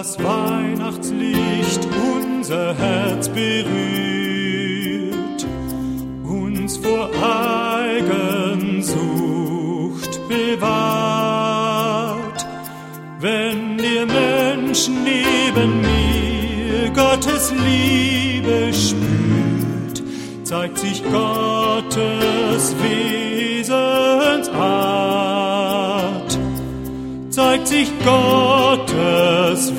das Weihnachtslicht unser Herz berührt, uns vor Eigensucht bewahrt. Wenn ihr Menschen neben mir Gottes Liebe spürt, zeigt sich Gottes Wesensart. Zeigt sich Gottes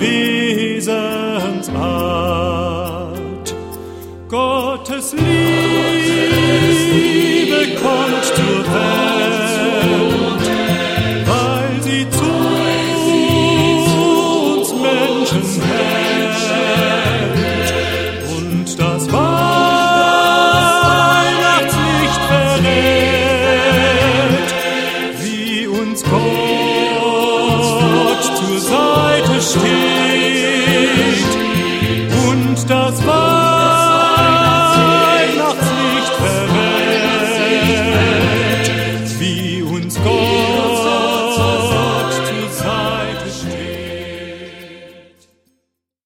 Wesensart. Gottes Liebe kommt zur Welt, weil sie zu uns Menschen hält und das Weihnachtslicht verrät, wie uns Gott zur Seite steht.